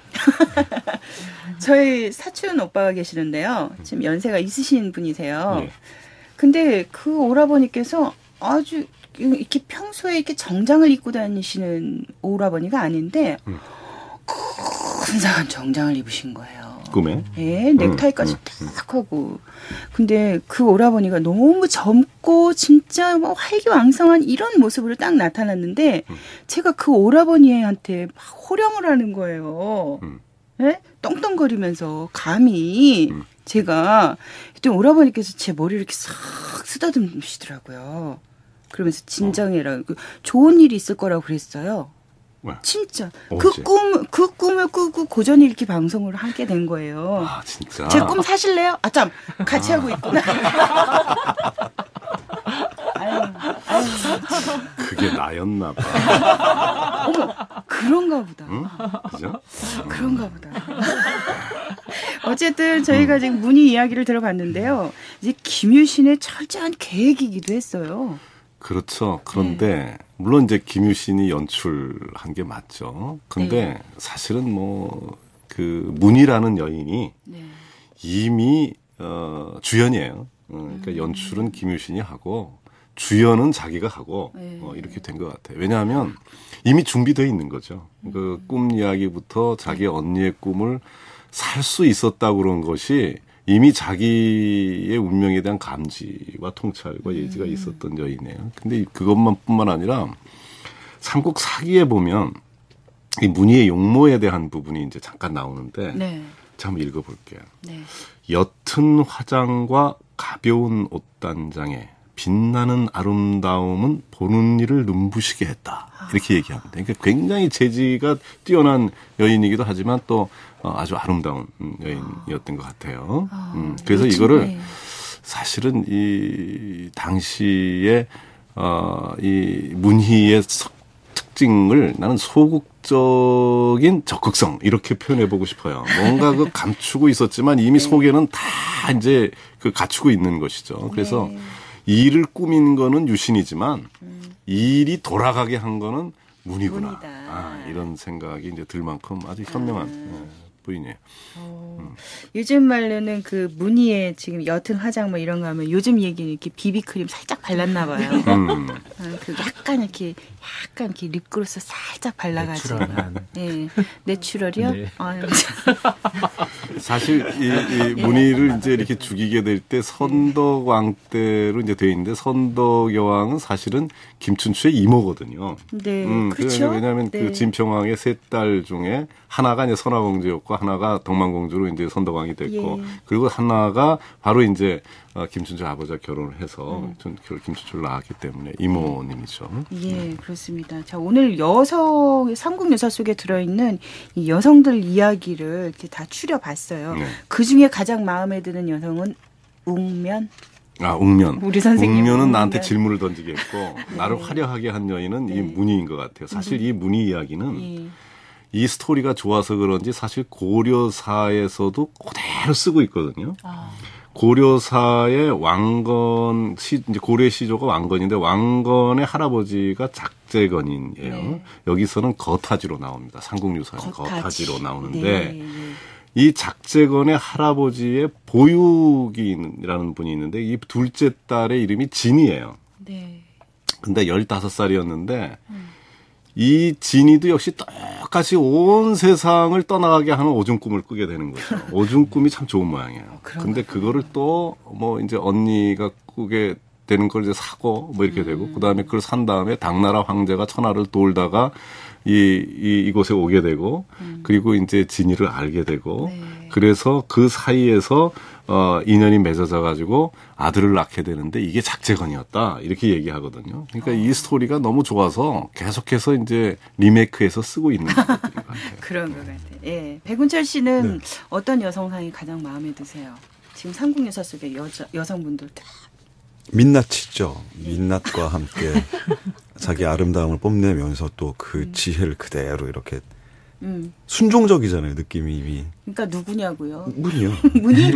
저희 사촌 오빠가 계시는데요. 지금 연세가 있으신 분이세요. 예. 근데 그 오라버니께서 아주 이렇게 평소에 이렇게 정장을 입고 다니시는 오라버니가 아닌데 음. 근사한 정장을 입으신 거예요. 꿈에? 예, 넥타이까지 음, 음, 딱 하고. 근데 그 오라버니가 너무 젊고 진짜 뭐 활기왕성한 이런 모습으로 딱 나타났는데 음. 제가 그 오라버니한테 막 호령을 하는 거예요. 음. 예? 떵떵거리면서 감히 음. 제가 그때 오라버니께서 제 머리를 이렇게 싹 쓰다듬으시더라고요. 그러면서 진정해라. 그 좋은 일이 있을 거라고 그랬어요. 왜? 진짜 언제? 그 꿈, 그 꿈을 꾸고 고전 읽기 방송을 하게 된 거예요. 아, 진짜? 제 꿈 사실래요? 아, 참, 같이 하고 있구나. 아유, 아유. 그게 나였나 봐. 어머, 그런가 보다. 응? 그죠? 그런가 보다. 어쨌든 저희가 지금 문희 이야기를 들어봤는데요. 이제 김유신의 철저한 계획이기도 했어요. 그렇죠. 그런데 물론 이제 김유신이 연출한 게 맞죠. 근데 네. 사실은 뭐 그 문희라는 여인이 네. 이미 어 주연이에요. 어, 그러니까 연출은 김유신이 하고 주연은 자기가 하고 네. 어, 이렇게 된 것 같아요. 왜냐하면 이미 준비되어 있는 거죠. 그 꿈 이야기부터 자기 언니의 꿈을 살 수 있었다고 그런 것이 이미 자기의 운명에 대한 감지와 통찰과 예지가 있었던 여인이에요. 근데 그것만 뿐만 아니라 삼국 사기에 보면 이 문희의 용모에 대한 부분이 이제 잠깐 나오는데 네. 제가 한번 읽어볼게요. 네. 옅은 화장과 가벼운 옷단장에 빛나는 아름다움은 보는 이를 눈부시게 했다. 이렇게 얘기합니다. 그러니까 굉장히 재지가 뛰어난 여인이기도 하지만 또 아주 아름다운 여인이었던 것 같아요. 아, 음, 그래서 멋지네. 이거를 사실은 이 당시에 어, 이 문희의 특징을 나는 소극적인 적극성 이렇게 표현해 보고 싶어요. 뭔가 그 감추고 있었지만 이미 네. 속에는 다 이제 그 갖추고 있는 것이죠. 그래서 네. 일을 꾸민 거는 유신이지만 음. 일이 돌아가게 한 거는 문이구나. 문이다. 아, 이런 생각이 이제 들 만큼 아주 현명한 예, 부인이에요. 어, 요즘 말로는 그 무늬에 지금 옅은 화장 뭐 이런 거 하면 요즘 얘기는 이렇게 비비크림 살짝 발랐나 봐요. 음. 어, 그 약간 이렇게 약간 이렇게 립글로스 살짝 발라가지고. 내추럴한. 네, 내추럴이요? 네. 아유, 사실 이, 이 문희를 이제 이렇게 죽이게 될 때 선덕왕 때로 이제 돼 있는데 선덕 여왕은 사실은 김춘추의 이모거든요. 네, 음, 그렇죠. 왜냐하면 네. 그 진평왕의 세 딸 중에 하나가 이제 선화공주였고 하나가 덕만공주로 이제 선덕왕이 됐고 예. 그리고 하나가 바로 이제 김춘철 아버지와 결혼을 해서 음. 김춘철을 낳았기 때문에 이모님이죠. 예, 그렇습니다. 자, 오늘 여성, 삼국유사 속에 들어있는 이 여성들 이야기를 이렇게 다 추려봤어요. 네. 그 중에 가장 마음에 드는 여성은 웅면? 아, 웅면. 우리 선생님. 웅면은 웅면. 나한테 질문을 던지게 했고, 나를 화려하게 한 여인은 이 네. 문희인 것 같아요. 사실 이 문희 이야기는 예. 이 스토리가 좋아서 그런지 사실 고려사에서도 그대로 쓰고 있거든요. 아. 고려사의 왕건, 시, 이제 고려의 시조가 왕건인데 왕건의 할아버지가 작재건이에요. 네. 여기서는 거타지로 나옵니다. 삼국유사는 거타지. 거타지로 나오는데 네, 예. 이 작재건의 할아버지의 보육이라는 분이 있는데 이 둘째 딸의 이름이 진이에요. 네. 근데 열다섯 살이었는데 이 진이도 역시 똑같이 온 세상을 떠나가게 하는 오줌 꿈을 꾸게 되는 거죠. 오줌 꿈이 참 좋은 모양이에요. 어, 그런가 근데 그거를 또 뭐 이제 언니가 꾸게 되는 걸 이제 사고 뭐 이렇게 되고 그다음에 그걸 산 다음에 당나라 황제가 천하를 돌다가 이, 이 이곳에 오게 되고 음. 그리고 이제 진이를 알게 되고 네. 그래서 그 사이에서 어 인연이 맺어져 가지고 아들을 낳게 되는데 이게 작재건이었다 이렇게 얘기하거든요. 그러니까 어. 이 스토리가 너무 좋아서 계속해서 이제 리메이크해서 쓰고 있는 것들인 것 같아요. 그런 것 같아요. 예. 백운철 씨는 어떤 여성상이 가장 마음에 드세요? 지금 삼국유사 속의 여자, 여성분들 다. 민낯이죠. 민낯과 함께 자기 아름다움을 뽐내면서 또 그 지혜를 그대로 이렇게 음. 순종적이잖아요. 느낌이 이미. 그러니까 누구냐고요? 문이요. 문희?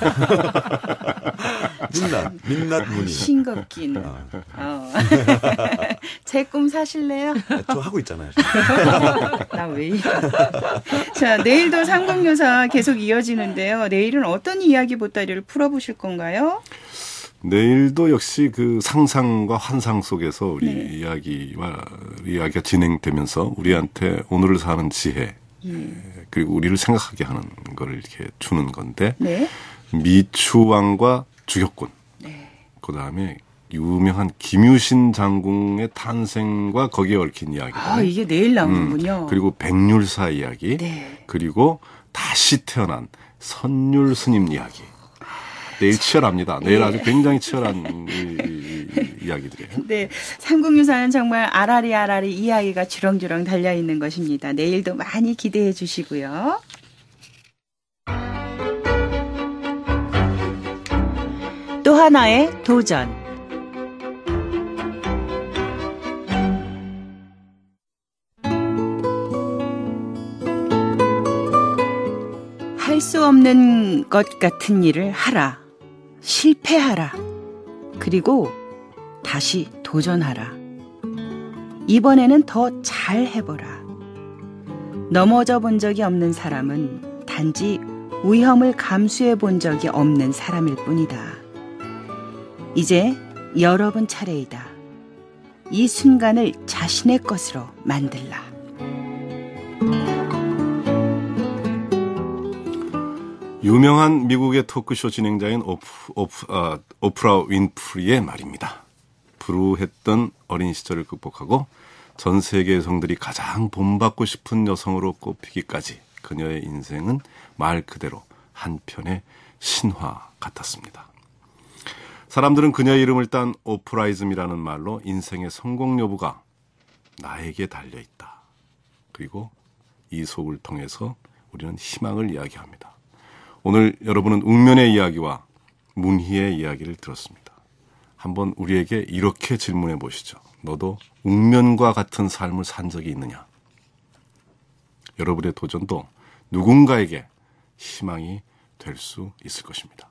민낯. 민낯 문이. 싱겁긴. 아, 어. 제 꿈 사실래요? 저 하고 있잖아요. 나 왜 이래? 자, 내일도 삼국유사 계속 이어지는데요. 내일은 어떤 이야기 보따리를 풀어보실 건가요? 내일도 역시 그 상상과 환상 속에서 우리 네. 이야기와 이야기가 진행되면서 우리한테 오늘을 사는 지혜 예. 그리고 우리를 생각하게 하는 거를 이렇게 주는 건데 네. 미추왕과 주격군 네. 그다음에 유명한 김유신 장군의 탄생과 거기에 얽힌 이야기들 아, 이게 내일 나오는군요. 음, 그리고 백률사 이야기 네. 그리고 다시 태어난 선율 스님 이야기 내일 치열합니다. 내일 예. 아주 굉장히 치열한 이, 이, 이, 이야기들이에요. 네, 삼국유사는 정말 아라리 아라리 이야기가 주렁주렁 달려있는 것입니다. 내일도 많이 기대해 주시고요. 또 하나의 도전. 할 수 없는 것 같은 일을 하라. 실패하라. 그리고 다시 도전하라. 이번에는 더 잘 해보라. 넘어져 본 적이 없는 사람은 단지 위험을 감수해 본 적이 없는 사람일 뿐이다. 이제 여러분 차례이다. 이 순간을 자신의 것으로 만들라. 유명한 미국의 토크쇼 진행자인 오프, 오프, 아, 오프라 윈프리의 말입니다. 불우했던 어린 시절을 극복하고 전 세계 여성들이 가장 본받고 싶은 여성으로 꼽히기까지 그녀의 인생은 말 그대로 한편의 신화 같았습니다. 사람들은 그녀의 이름을 딴 오프라이즘이라는 말로 인생의 성공 여부가 나에게 달려있다. 그리고 이 속을 통해서 우리는 희망을 이야기합니다. 오늘 여러분은 웅면의 이야기와 문희의 이야기를 들었습니다. 한번 우리에게 이렇게 질문해 보시죠. 너도 웅면과 같은 삶을 산 적이 있느냐? 여러분의 도전도 누군가에게 희망이 될 수 있을 것입니다.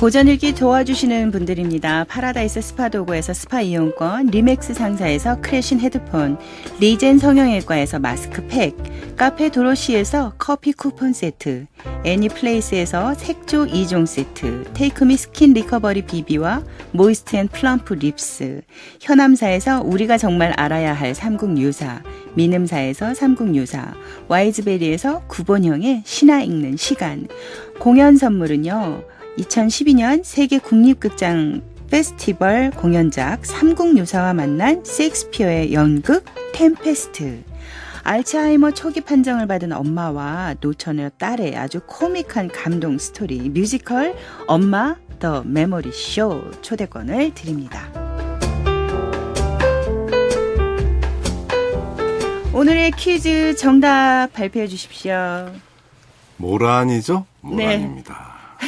고전 읽기 도와주시는 분들입니다. 파라다이스 스파도구에서 스파 이용권, 리맥스 상사에서 크래신 헤드폰, 리젠 성형외과에서 마스크팩, 카페 도로시에서 커피 쿠폰 세트, 애니플레이스에서 색조 이 종 세트, 테이크미 스킨 리커버리 비비와 모이스트 앤 플럼프 립스, 현암사에서 우리가 정말 알아야 할 삼국유사, 민음사에서 삼국유사, 와이즈베리에서 구본형의 신화 읽는 시간, 공연 선물은요. 이천십이 년 세계 국립극장 페스티벌 공연작 삼국유사와 만난 셰익스피어의 연극 템페스트, 알츠하이머 초기 판정을 받은 엄마와 노처녀 딸의 아주 코믹한 감동 스토리 뮤지컬 엄마 더 메모리 쇼 초대권을 드립니다. 오늘의 퀴즈 정답 발표해 주십시오. 모란이죠? 모란입니다.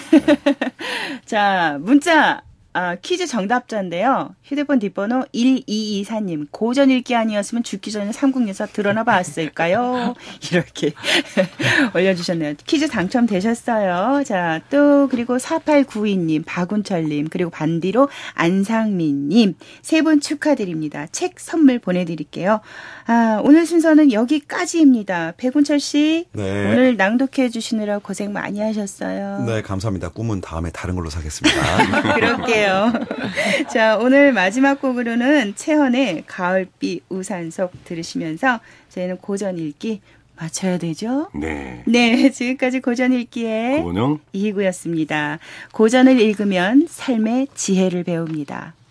자, 문자 아, 퀴즈 정답자인데요. 휴대폰 뒷번호 일이이사 님. 고전 읽기 아니었으면 죽기 전에 삼국유사 드러나 봤을까요? 이렇게 올려주셨네요. 퀴즈 당첨되셨어요. 자, 또 그리고 사팔구이 님, 박운철님, 그리고 반디로 안상민님 세 분 축하드립니다. 책 선물 보내드릴게요. 아, 오늘 순서는 여기까지입니다. 백운철 씨, 네. 오늘 낭독해 주시느라 고생 많이 하셨어요. 네, 감사합니다. 꿈은 다음에 다른 걸로 사겠습니다. 그럴게요. 자, 오늘 마지막 곡으로는 채헌의 가을비 우산속 들으시면서 저희는 고전 읽기 마쳐야 되죠? 네. 네, 지금까지 고전 읽기의 고은영 이희구였습니다. 고전을 읽으면 삶의 지혜를 배웁니다.